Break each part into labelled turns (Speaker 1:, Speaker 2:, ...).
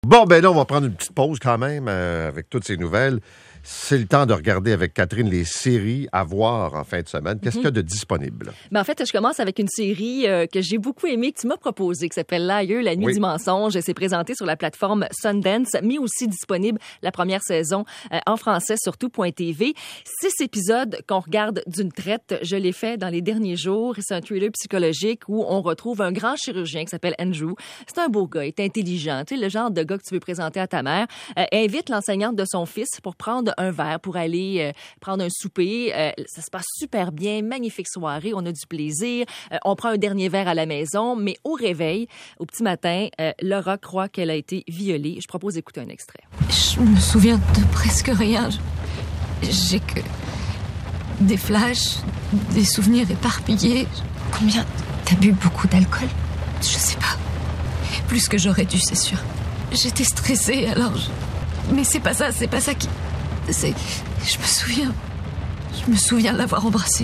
Speaker 1: Bon, ben là, on va prendre une petite pause quand même avec toutes ces nouvelles. C'est le temps de regarder avec Catherine les séries à voir en fin de semaine. Qu'est-ce qu'il y a de disponible?
Speaker 2: Ben en fait, je commence avec une série que j'ai beaucoup aimée, que tu m'as proposée, qui s'appelle Liar, la nuit du mensonge. C'est présenté sur la plateforme Sundance, mais aussi disponible la première saison en français sur tout.tv. 6 épisodes qu'on regarde d'une traite. Je l'ai fait dans les derniers jours. C'est un thriller psychologique où on retrouve un grand chirurgien qui s'appelle Andrew. C'est un beau gars, il est intelligent, tu sais, le genre de gars que tu veux présenter à ta mère. Invite l'enseignante de son fils pour prendre un verre, pour aller prendre un souper. Ça se passe super bien, magnifique soirée, on a du plaisir. On prend un dernier verre à la maison, mais au réveil, au petit matin, Laura croit qu'elle a été violée. Je propose d'écouter un extrait.
Speaker 3: Je me souviens de presque rien. J'ai que des flashs, des souvenirs éparpillés. Combien? T'as bu beaucoup d'alcool? Je sais pas. Plus que j'aurais dû, c'est sûr. J'étais stressée, alors mais c'est pas ça qui... Je me souviens l'avoir embrassé.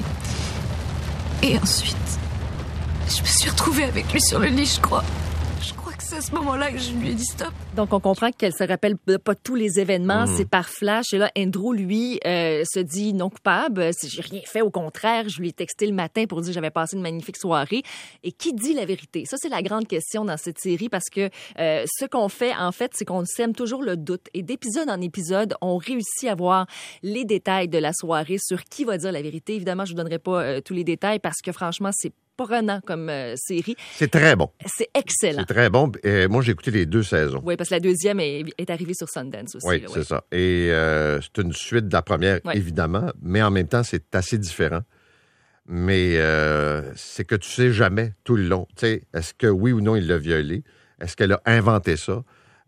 Speaker 3: Et ensuite, je me suis retrouvée avec lui sur le lit, je crois. Je crois que c'est à ce moment-là que je lui ai dit stop.
Speaker 2: Donc, on comprend qu'elle se rappelle pas tous les événements, c'est par flash. Et là, Andrew, lui, se dit non coupable. J'ai rien fait, au contraire. Je lui ai texté le matin pour dire que j'avais passé une magnifique soirée. Et qui dit la vérité? Ça, c'est la grande question dans cette série parce que ce qu'on fait, en fait, c'est qu'on sème toujours le doute. Et d'épisode en épisode, on réussit à voir les détails de la soirée sur qui va dire la vérité. Évidemment, je vous donnerai pas tous les détails parce que franchement, c'est prenant comme série.
Speaker 1: C'est très bon.
Speaker 2: C'est excellent.
Speaker 1: C'est très bon. Moi, j'ai écouté les 2 saisons.
Speaker 2: Oui, parce que la deuxième est arrivée sur Sundance aussi.
Speaker 1: Oui, c'est ça. Et c'est une suite de la première, évidemment, mais en même temps, c'est assez différent. Mais c'est que tu sais jamais tout le long. Tu sais, est-ce que oui ou non il l'a violée? Est-ce qu'elle a inventé ça?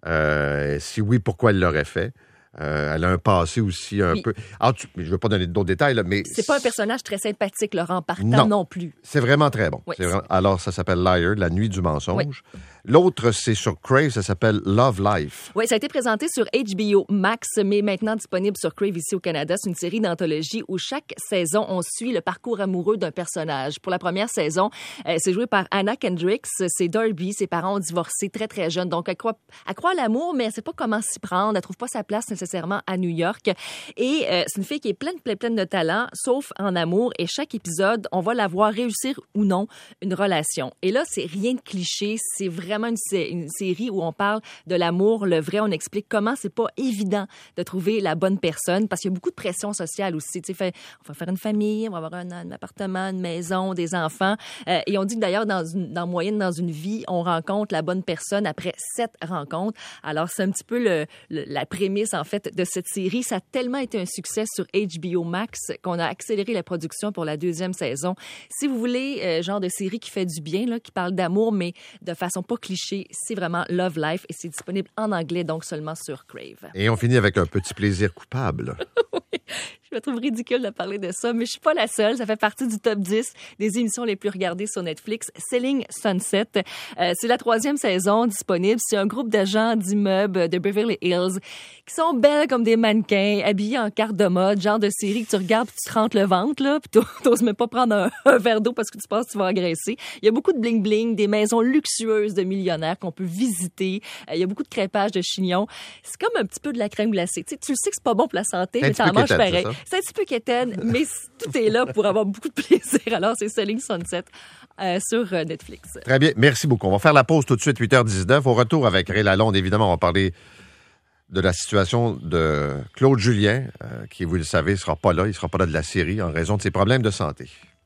Speaker 1: Si oui, pourquoi elle l'aurait fait? Elle a un passé aussi un peu... Alors, je ne veux pas donner d'autres détails, là, mais...
Speaker 2: C'est pas un personnage très sympathique, Laurent Partant non plus.
Speaker 1: C'est vraiment très bon.
Speaker 2: Oui.
Speaker 1: Alors, ça s'appelle Liar, la nuit du mensonge. Oui. L'autre, c'est sur Crave, ça s'appelle Love Life.
Speaker 2: Oui, ça a été présenté sur HBO Max, mais maintenant disponible sur Crave ici au Canada. C'est une série d'anthologie où chaque saison, on suit le parcours amoureux d'un personnage. Pour la première saison, c'est joué par Anna Kendrick. C'est Darby. Ses parents ont divorcé très, très jeune. Donc, elle croit à l'amour, mais elle sait pas comment s'y prendre. Elle trouve pas sa place nécessairement à New York. Et c'est une fille qui est pleine de talent, sauf en amour. Et chaque épisode, on va la voir réussir ou non une relation. Et là, c'est rien de cliché. C'est vraiment une série où on parle de l'amour, le vrai. On explique comment c'est pas évident de trouver la bonne personne parce qu'il y a beaucoup de pression sociale aussi. Tu sais, on va faire une famille, on va avoir un appartement, une maison, des enfants. Et on dit que d'ailleurs, dans moyenne, dans une vie, on rencontre la bonne personne après 7 rencontres. Alors, c'est un petit peu la prémisse, en fait, de cette série. Ça a tellement été un succès sur HBO Max qu'on a accéléré la production pour la 2e saison. Si vous voulez, genre de série qui fait du bien, là, qui parle d'amour, mais de façon pas cliché, c'est vraiment Love Life et c'est disponible en anglais, donc seulement sur Crave.
Speaker 1: Et on finit avec un petit plaisir coupable.
Speaker 2: Oui, je me trouve ridicule de parler de ça, mais je suis pas la seule. Ça fait partie du top 10 des émissions les plus regardées sur Netflix. Selling Sunset, c'est la 3e saison disponible. C'est un groupe d'agents d'immeubles de Beverly Hills qui sont belles comme des mannequins, habillées en carte de mode, genre de série que tu regardes puis tu te rentres le ventre, là, puis t'oses même pas prendre un verre d'eau parce que tu penses que tu vas engraisser. Il y a beaucoup de bling-bling, des maisons luxueuses de millionnaires qu'on peut visiter. Il y a beaucoup de crêpage de chignons. C'est comme un petit peu de la crème glacée. Tu le sais que c'est pas bon pour la santé, mais t'en manges pareil. C'est un petit peu quétaine, mais tout est là pour avoir beaucoup de plaisir. Alors, c'est Selling Sunset sur Netflix.
Speaker 1: Très bien. Merci beaucoup. On va faire la pause tout de suite, 8h19. Au retour avec Ray Lalonde, évidemment, on va parler de la situation de Claude Julien, qui, vous le savez, ne sera pas là. Il ne sera pas là de la série en raison de ses problèmes de santé.